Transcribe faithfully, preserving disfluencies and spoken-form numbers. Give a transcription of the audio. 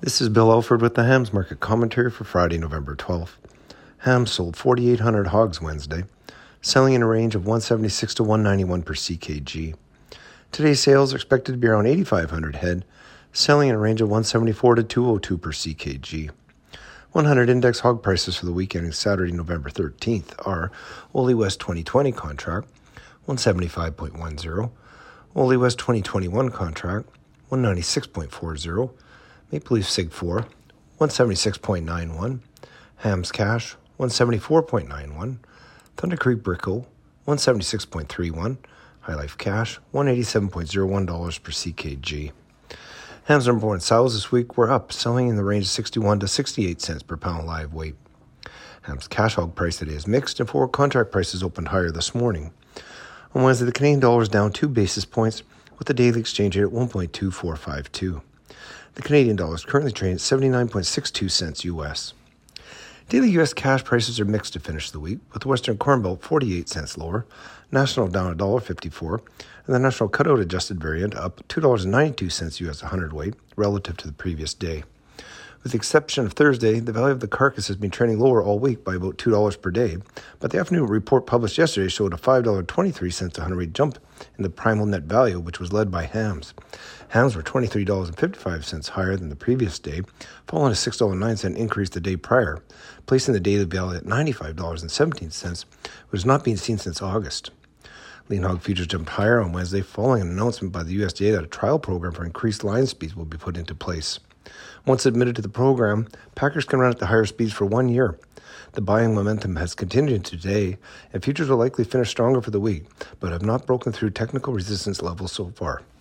This is Bill Alford with the Hams Market Commentary for Friday, November twelfth. Hams sold forty-eight hundred hogs Wednesday, selling in a range of one seventy-six to one ninety-one per C K G. Today's sales are expected to be around eighty-five hundred head, selling in a range of one seventy-four to two oh two per C K G. one hundred index hog prices for the week ending Saturday, November thirteenth are Ole West twenty twenty contract, one seventy-five point one zero, Ole West twenty twenty-one contract, one ninety-six point four zero, Maple Leaf Sig four, one seventy-six point nine one, Hams Cash, one seventy-four point nine one, Thunder Creek Brickle, one seventy-six point three one, High Life Cash, one eighty-seven point zero one dollars per C K G. Hams number one sows this week were up, selling in the range of sixty-one to sixty-eight cents per pound live weight. Hams Cash hog price today is mixed, and forward contract prices opened higher this morning. On Wednesday, the Canadian dollar is down two basis points, with the daily exchange rate at one point two four five two. The Canadian dollar is currently trading at seventy-nine point six two cents U S. Daily U S cash prices are mixed to finish the week, with the Western Corn Belt forty-eight cents lower, National down one dollar fifty-four, and the National Cutout Adjusted Variant up two dollars and ninety-two cents U S a hundredweight relative to the previous day. With the exception of Thursday, the value of the carcass has been trending lower all week by about two dollars per day, but the afternoon report published yesterday showed a five dollars and twenty-three cents a hundredweight jump in the primal net value, which was led by hams. Hams were twenty-three dollars and fifty-five cents higher than the previous day, following a six dollars and nine cents increase the day prior, placing the daily value at ninety-five dollars and seventeen cents, which has not been seen since August. Lean hog futures jumped higher on Wednesday following an announcement by the U S D A that a trial program for increased line speeds will be put into place. Once admitted to the program, packers can run at the higher speeds for one year. The buying momentum has continued into today, and futures will likely finish stronger for the week, but have not broken through technical resistance levels so far.